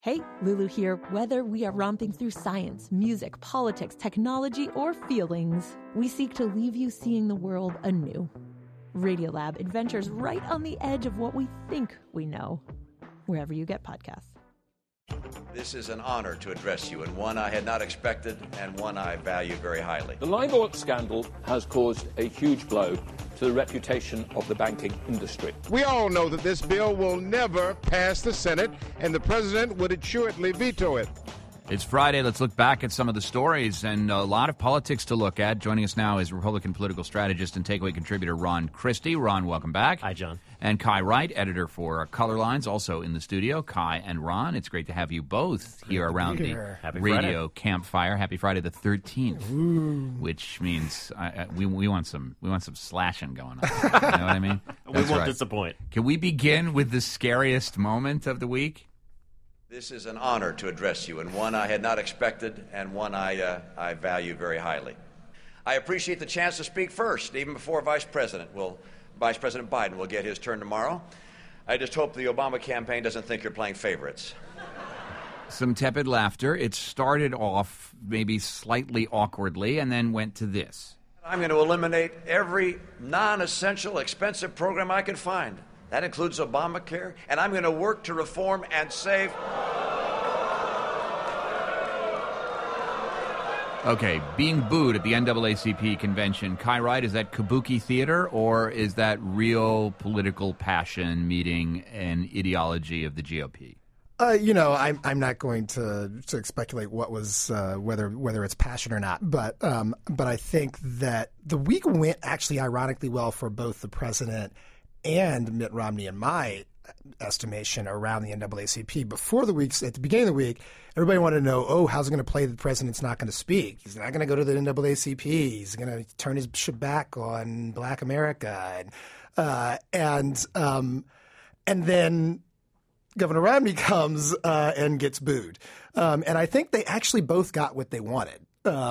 Hey, Lulu here. Whether we are romping through science, music, politics, technology, or feelings, we seek to leave you seeing the world anew. Radiolab adventures right on the edge of what we think we know, wherever you get podcasts. This is an honor to address you, and one I had not expected, and one I value very highly. The LIBOR scandal has caused a huge blow to the reputation of the banking industry. We all know that this bill will never pass the Senate, and the president would assuredly veto it. It's Friday. Let's look back at some of the stories and a lot of politics to look at. Joining us now is Republican political strategist and Takeaway contributor Ron Christie. Ron, welcome back. Hi, John. And Kai Wright, editor for Color Lines, also in the studio. Kai and Ron, it's great to have you both here around the radio campfire. Happy Friday the 13th, which means we want some slashing going on. You know what I mean? We won't disappoint. Can we begin with the scariest moment of the week? This is an honor to address you, and one I had not expected, and one I value very highly. I appreciate the chance to speak first, even before Vice President Biden will get his turn tomorrow. I just hope the Obama campaign doesn't think you're playing favorites. Some tepid laughter. It started off maybe slightly awkwardly and then went to this. I'm going to eliminate every non-essential, expensive program I can find. That includes Obamacare, and I'm going to work to reform and save. Okay, being booed at the NAACP convention, Kai Wright, is that kabuki theater or is that real political passion meeting an ideology of the GOP? I'm not going to speculate what was whether it's passion or not, but I think that the week went actually ironically well for both the president and Mitt Romney, in my estimation, around the NAACP. Before the week, at the beginning of the week, everybody wanted to know, how's it going to play the president's not going to speak? He's not going to go to the NAACP. He's going to turn his back on Black America. And then Governor Romney comes and gets booed. And I think they actually both got what they wanted.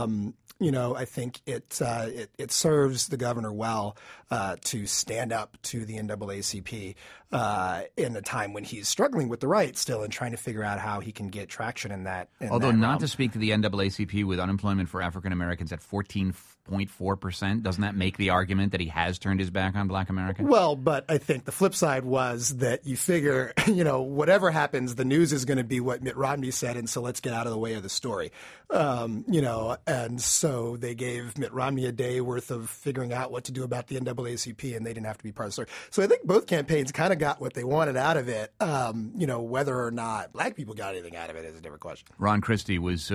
I think it serves the governor well to stand up to the NAACP in a time when he's struggling with the right still and trying to figure out how he can get traction in that. Although not to speak to the NAACP with unemployment for African Americans at 14.4%, doesn't that make the argument that he has turned his back on Black America? Well, but I think the flip side was that you figure, whatever happens, the news is going to be what Mitt Romney said, and so let's get out of the way of the story. And so they gave Mitt Romney a day worth of figuring out what to do about the NAACP, and they didn't have to be part of the story. So I think both campaigns kind of got what they wanted out of it. Whether or not Black people got anything out of it is a different question. Ron Christie, was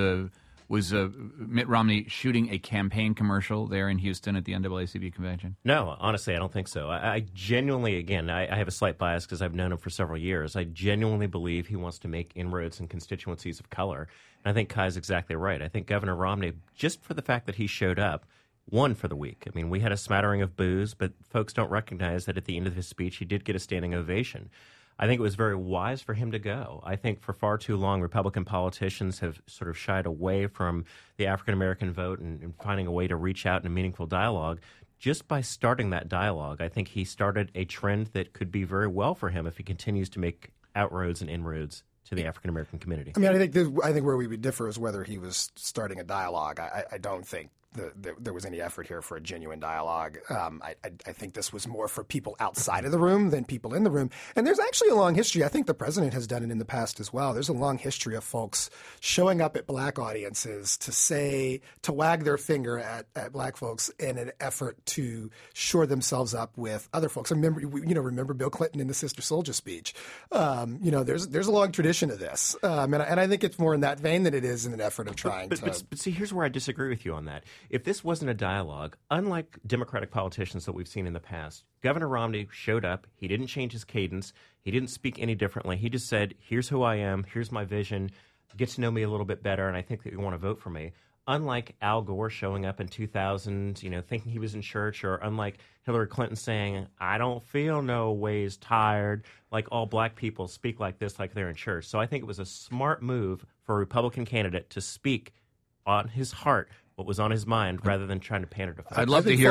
Mitt Romney shooting a campaign commercial there in Houston at the NAACP convention? No, honestly, I don't think so. I genuinely, again, I have a slight bias because I've known him for several years. I genuinely believe he wants to make inroads in constituencies of color. And I think Kai's exactly right. I think Governor Romney, just for the fact that he showed up, won for the week. I mean, we had a smattering of boos, but folks don't recognize that at the end of his speech, he did get a standing ovation. I think it was very wise for him to go. I think for far too long, Republican politicians have sort of shied away from the African-American vote and finding a way to reach out in a meaningful dialogue. Just by starting that dialogue, I think he started a trend that could be very well for him if he continues to make outroads and inroads to the African-American community. I mean, I think where we would differ is whether he was starting a dialogue. I don't think there was any effort here for a genuine dialogue. I think this was more for people outside of the room than people in the room. And there's actually a long history. I think the president has done it in the past as well. There's a long history of folks showing up at Black audiences to wag their finger at Black folks in an effort to shore themselves up with other folks. Remember Bill Clinton in the Sister Souljah speech. There's a long tradition of this. And I think it's more in that vein than it is in an effort of trying to. But see, here's where I disagree with you on that. If this wasn't a dialogue, unlike Democratic politicians that we've seen in the past, Governor Romney showed up. He didn't change his cadence. He didn't speak any differently. He just said, here's who I am. Here's my vision. Get to know me a little bit better, and I think that you want to vote for me. Unlike Al Gore showing up in 2000, thinking he was in church, or unlike Hillary Clinton saying, I don't feel no ways tired, like all Black people speak like this, like they're in church. So I think it was a smart move for a Republican candidate to speak on his heart what was on his mind, rather than trying to pander to folks. I'd love to hear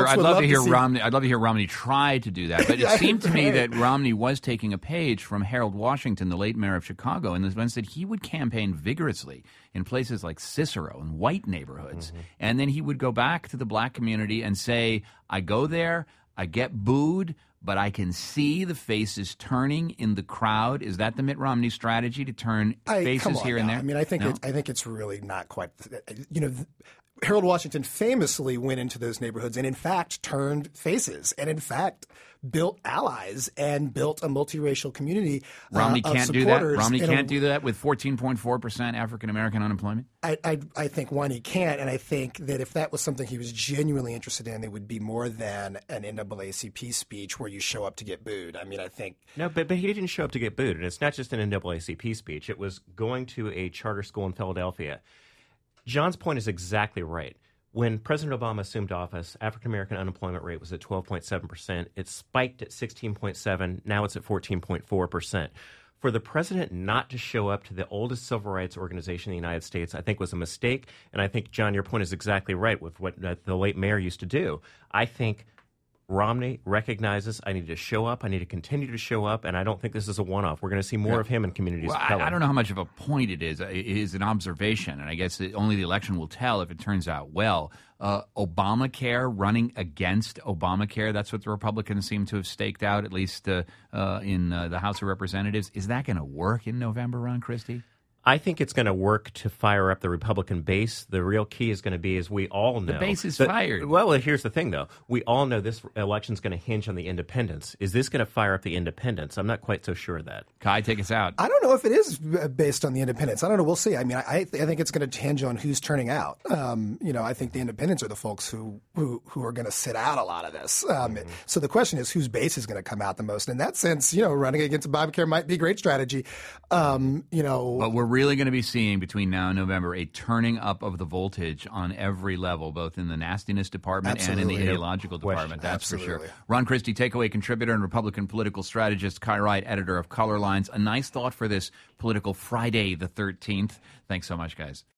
Romney try to do that. But it seemed to me that Romney was taking a page from Harold Washington, the late mayor of Chicago, in the sense that he would campaign vigorously in places like Cicero and white neighborhoods. Mm-hmm. And then he would go back to the black community and say, I go there, I get booed, but I can see the faces turning in the crowd. Is that the Mitt Romney strategy, to turn faces here and there? I mean, I think it's really not quite. Harold Washington famously went into those neighborhoods and, in fact, turned faces and, in fact, built allies and built a multiracial community. Romney can't do that. Romney can't do that with 14.4% African American unemployment. I think, one, he can't, and I think that if that was something he was genuinely interested in, it would be more than an NAACP speech where you show up to get booed. I mean, I think no, but he didn't show up to get booed, and it's not just an NAACP speech. It was going to a charter school in Philadelphia. John's point is exactly right. When President Obama assumed office, African-American unemployment rate was at 12.7%. It spiked at 16.7%. Now it's at 14.4%. For the president not to show up to the oldest civil rights organization in the United States, I think was a mistake. And I think, John, your point is exactly right with what the late mayor used to do. I think Romney recognizes I need to show up, I need to continue to show up, and I don't think this is a one-off. We're going to see more of him in communities of color. I don't know how much of a point it is. It is an observation, and I guess only the election will tell if it turns out well. Obamacare, running against Obamacare, that's what the Republicans seem to have staked out, at least in the House of Representatives. Is that going to work in November, Ron Christie? I think it's going to work to fire up the Republican base. The real key is going to be, as we all know, the base is fired. Well, here's the thing, though. We all know this election is going to hinge on the independents. Is this going to fire up the independents? I'm not quite so sure of that. Kai, take us out. I don't know if it is based on the independents. I don't know. We'll see. I mean, I think it's going to hinge on who's turning out. I think the independents are the folks who are going to sit out a lot of this. So the question is, whose base is going to come out the most? In that sense, running against Obamacare might be a great strategy. But we're really going to be seeing between now and November a turning up of the voltage on every level, both in the nastiness department and in the ideological department. That's for sure. Ron Christie, takeaway contributor and Republican political strategist. Kai Wright, editor of Color Lines. A nice thought for this political Friday the 13th. Thanks so much, guys.